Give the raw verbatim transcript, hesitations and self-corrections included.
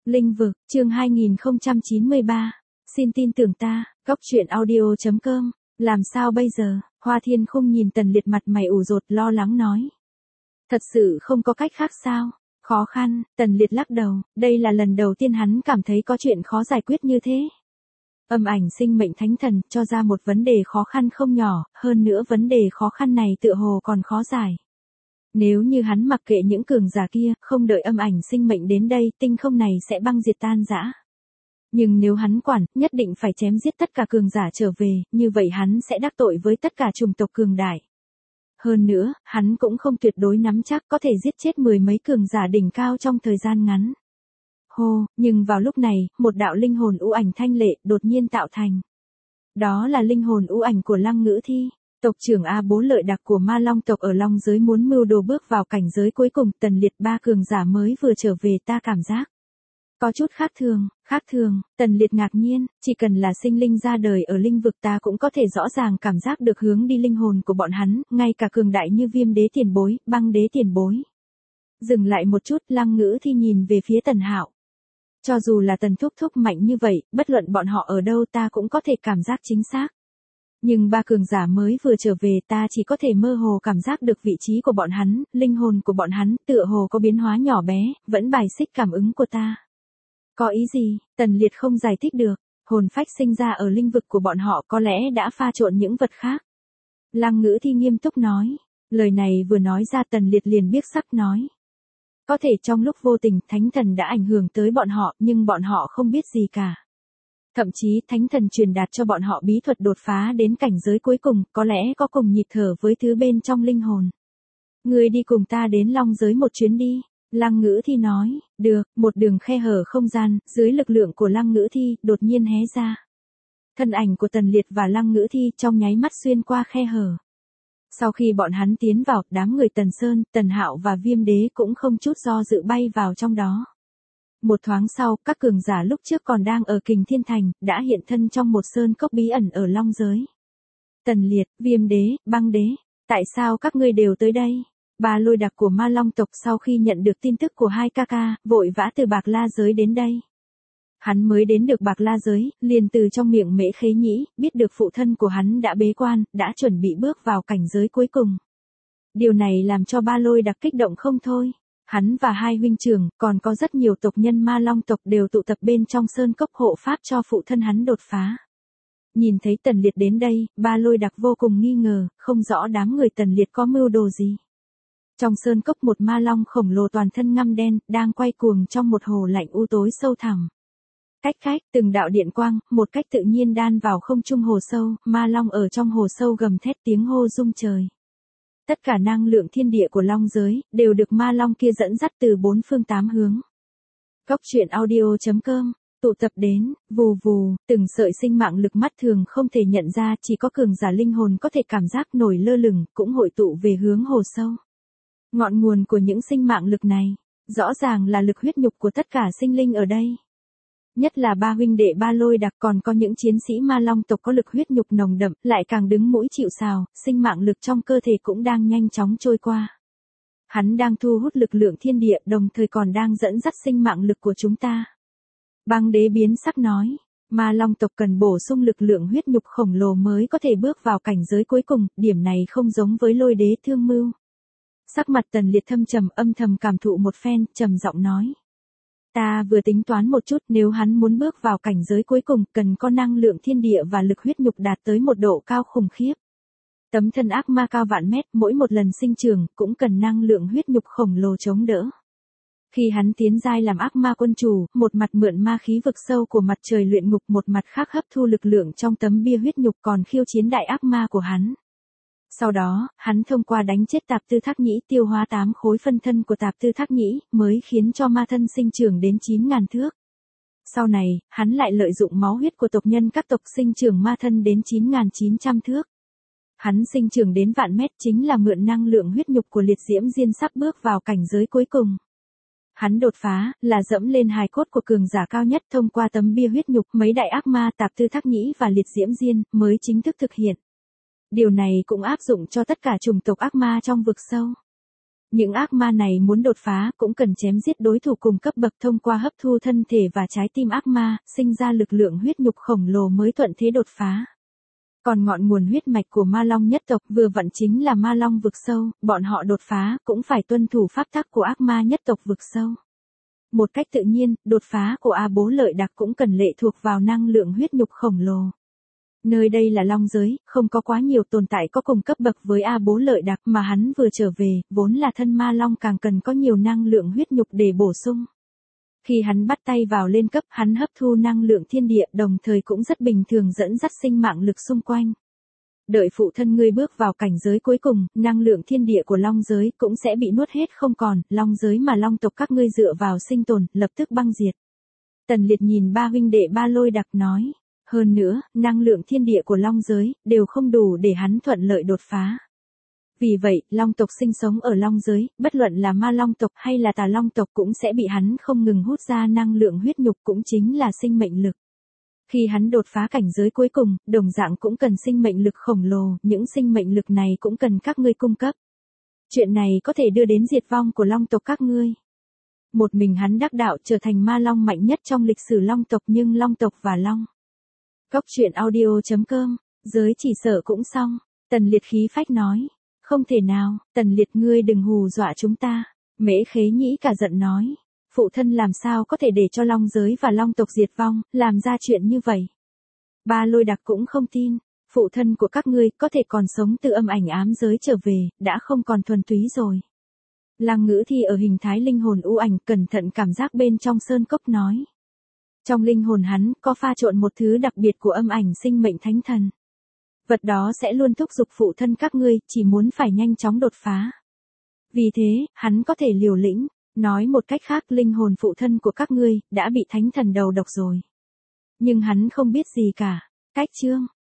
Linh vực, chương hai nghìn không trăm chín mươi ba. Xin tin tưởng ta, góc truyện audio chấm com. Làm sao bây giờ? Hoa Thiên Khung nhìn Tần Liệt mặt mày ủ rột lo lắng nói. Thật sự không có cách khác sao? Khó khăn, Tần Liệt lắc đầu, đây là lần đầu tiên hắn cảm thấy có chuyện khó giải quyết như thế. Âm ảnh sinh mệnh thánh thần cho ra một vấn đề khó khăn không nhỏ, hơn nữa vấn đề khó khăn này tựa hồ còn khó giải. Nếu như hắn mặc kệ những cường giả kia, không đợi âm ảnh sinh mệnh đến đây, tinh không này sẽ băng diệt tan rã. Nhưng nếu hắn quản, nhất định phải chém giết tất cả cường giả trở về, như vậy hắn sẽ đắc tội với tất cả chủng tộc cường đại. Hơn nữa, hắn cũng không tuyệt đối nắm chắc có thể giết chết mười mấy cường giả đỉnh cao trong thời gian ngắn. Hô, nhưng vào lúc này, một đạo linh hồn u ảnh thanh lệ đột nhiên tạo thành. Đó là linh hồn u ảnh của Lăng Ngữ Thi. Tộc trưởng A Bố Lợi Đặc của Ma Long tộc ở Long giới muốn mưu đồ bước vào cảnh giới cuối cùng, Tần Liệt ba cường giả mới vừa trở về, ta cảm giác có chút khác thường, khác thường. Tần Liệt ngạc nhiên, chỉ cần là sinh linh ra đời ở linh vực ta cũng có thể rõ ràng cảm giác được hướng đi linh hồn của bọn hắn, ngay cả cường đại như Viêm Đế tiền bối, Băng Đế tiền bối. Dừng lại một chút, Lăng Ngữ Thi nhìn về phía Tần Hạo. Cho dù là Tần thúc thúc mạnh như vậy, bất luận bọn họ ở đâu ta cũng có thể cảm giác chính xác. Nhưng ba cường giả mới vừa trở về, ta chỉ có thể mơ hồ cảm giác được vị trí của bọn hắn, linh hồn của bọn hắn tựa hồ có biến hóa nhỏ bé, vẫn bài xích cảm ứng của ta. Có ý gì? Tần Liệt không giải thích được. Hồn phách sinh ra ở linh vực của bọn họ có lẽ đã pha trộn những vật khác. Lăng Ngữ Thi nghiêm túc nói. Lời này vừa nói ra, Tần Liệt liền biếc sắc nói. Có thể trong lúc vô tình thánh thần đã ảnh hưởng tới bọn họ, nhưng bọn họ không biết gì cả. Thậm chí thánh thần truyền đạt cho bọn họ bí thuật đột phá đến cảnh giới cuối cùng, có lẽ có cùng nhịp thở với thứ bên trong linh hồn. Ngươi đi cùng ta đến Long giới một chuyến đi. Lăng Ngữ Thi nói, được. Một đường khe hở không gian, dưới lực lượng của Lăng Ngữ Thi, đột nhiên hé ra. Thân ảnh của Tần Liệt và Lăng Ngữ Thi trong nháy mắt xuyên qua khe hở. Sau khi bọn hắn tiến vào, đám người Tần Sơn, Tần Hạo và Viêm Đế cũng không chút do dự bay vào trong đó. Một thoáng sau, các cường giả lúc trước còn đang ở Kình Thiên Thành, đã hiện thân trong một sơn cốc bí ẩn ở Long giới. Tần Liệt, Viêm Đế, Băng Đế, tại sao các ngươi đều tới đây? Ba Lôi Đặc của Ma Long tộc sau khi nhận được tin tức của hai ca ca, vội vã từ Bạc La giới đến đây. Hắn mới đến được Bạc La giới, liền từ trong miệng Mễ Khế Nhĩ, biết được phụ thân của hắn đã bế quan, đã chuẩn bị bước vào cảnh giới cuối cùng. Điều này làm cho Ba Lôi Đặc kích động không thôi. Hắn và hai huynh trưởng, còn có rất nhiều tộc nhân Ma Long tộc đều tụ tập bên trong sơn cốc hộ pháp cho phụ thân hắn đột phá. Nhìn thấy Tần Liệt đến đây, Ba Lôi Đặc vô cùng nghi ngờ, không rõ đám người Tần Liệt có mưu đồ gì. Trong sơn cốc một ma long khổng lồ toàn thân ngăm đen, đang quay cuồng trong một hồ lạnh u tối sâu thẳm. Cách cách, từng đạo điện quang, một cách tự nhiên đan vào không trung hồ sâu, ma long ở trong hồ sâu gầm thét tiếng hô rung trời. Tất cả năng lượng thiên địa của Long giới, đều được ma long kia dẫn dắt từ bốn phương tám hướng. Góc truyện audio chấm com, tụ tập đến, vù vù, từng sợi sinh mạng lực mắt thường không thể nhận ra, chỉ có cường giả linh hồn có thể cảm giác nổi lơ lửng, cũng hội tụ về hướng hồ sâu. Ngọn nguồn của những sinh mạng lực này, rõ ràng là lực huyết nhục của tất cả sinh linh ở đây. Nhất là ba huynh đệ Ba Lôi Đặc, còn có những chiến sĩ Ma Long tộc có lực huyết nhục nồng đậm, lại càng đứng mũi chịu sào, sinh mạng lực trong cơ thể cũng đang nhanh chóng trôi qua. Hắn đang thu hút lực lượng thiên địa, đồng thời còn đang dẫn dắt sinh mạng lực của chúng ta. Băng Đế biến sắc nói, Ma Long tộc cần bổ sung lực lượng huyết nhục khổng lồ mới có thể bước vào cảnh giới cuối cùng, điểm này không giống với Lôi Đế thương mưu. Sắc mặt Tần Liệt thâm trầm, âm thầm cảm thụ một phen, trầm giọng nói. Ta vừa tính toán một chút, nếu hắn muốn bước vào cảnh giới cuối cùng, cần có năng lượng thiên địa và lực huyết nhục đạt tới một độ cao khủng khiếp. Tấm thân ác ma cao vạn mét, mỗi một lần sinh trưởng, cũng cần năng lượng huyết nhục khổng lồ chống đỡ. Khi hắn tiến giai làm ác ma quân chủ, một mặt mượn ma khí vực sâu của mặt trời luyện ngục, một mặt khác hấp thu lực lượng trong tấm bia huyết nhục còn khiêu chiến đại ác ma của hắn. Sau đó, hắn thông qua đánh chết Tạp Tư Thác Nhĩ, tiêu hóa tám khối phân thân của Tạp Tư Thác Nhĩ, mới khiến cho ma thân sinh trưởng đến chín ngàn thước. Sau này, hắn lại lợi dụng máu huyết của tộc nhân các tộc sinh trưởng ma thân đến chín nghìn chín trăm thước. Hắn sinh trưởng đến vạn mét, chính là mượn năng lượng huyết nhục của liệt diễm diên sắp bước vào cảnh giới cuối cùng. Hắn đột phá, là dẫm lên hài cốt của cường giả cao nhất, thông qua tấm bia huyết nhục, mấy đại ác ma Tạp Tư Thác Nhĩ và liệt diễm diên, mới chính thức thực hiện. Điều này cũng áp dụng cho tất cả chủng tộc ác ma trong vực sâu. Những ác ma này muốn đột phá cũng cần chém giết đối thủ cùng cấp bậc thông qua hấp thu thân thể và trái tim ác ma, sinh ra lực lượng huyết nhục khổng lồ mới thuận thế đột phá. Còn ngọn nguồn huyết mạch của ma long nhất tộc vừa vặn chính là ma long vực sâu, bọn họ đột phá cũng phải tuân thủ pháp tắc của ác ma nhất tộc vực sâu. Một cách tự nhiên, đột phá của A Bố Lợi Đặc cũng cần lệ thuộc vào năng lượng huyết nhục khổng lồ. Nơi đây là long giới, không có quá nhiều tồn tại có cùng cấp bậc với A Bố Lợi Đặc mà hắn vừa trở về, vốn là thân ma long càng cần có nhiều năng lượng huyết nhục để bổ sung. Khi hắn bắt tay vào lên cấp, hắn hấp thu năng lượng thiên địa đồng thời cũng rất bình thường dẫn dắt sinh mạng lực xung quanh. Đợi phụ thân ngươi bước vào cảnh giới cuối cùng, năng lượng thiên địa của long giới cũng sẽ bị nuốt hết không còn, long giới mà long tộc các ngươi dựa vào sinh tồn, lập tức băng diệt. Tần Liệt nhìn ba huynh đệ Ba Lôi Đặc nói, hơn nữa, năng lượng thiên địa của long giới, đều không đủ để hắn thuận lợi đột phá. Vì vậy, long tộc sinh sống ở long giới, bất luận là ma long tộc hay là tà long tộc cũng sẽ bị hắn không ngừng hút ra năng lượng huyết nhục cũng chính là sinh mệnh lực. Khi hắn đột phá cảnh giới cuối cùng, đồng dạng cũng cần sinh mệnh lực khổng lồ, những sinh mệnh lực này cũng cần các ngươi cung cấp. Chuyện này có thể đưa đến diệt vong của long tộc các ngươi. Một mình hắn đắc đạo trở thành ma long mạnh nhất trong lịch sử long tộc nhưng long tộc và long. Góc truyện audio chấm com, giới chỉ sợ cũng xong, Tần Liệt khí phách nói. Không thể nào, Tần Liệt ngươi đừng hù dọa chúng ta. Mễ Khế Nhĩ cả giận nói. Phụ thân làm sao có thể để cho long giới và long tộc diệt vong, làm ra chuyện như vậy. Ba Lôi Đặc cũng không tin, phụ thân của các ngươi có thể còn sống từ âm ảnh ám giới trở về, đã không còn thuần túy rồi. Lăng Ngữ Thi ở hình thái linh hồn u ảnh cẩn thận cảm giác bên trong sơn cốc nói. Trong linh hồn hắn có pha trộn một thứ đặc biệt của âm ảnh sinh mệnh thánh thần. Vật đó sẽ luôn thúc giục phụ thân các ngươi, chỉ muốn phải nhanh chóng đột phá. Vì thế, hắn có thể liều lĩnh, nói một cách khác linh hồn phụ thân của các ngươi, đã bị thánh thần đầu độc rồi. Nhưng hắn không biết gì cả. Cách chương,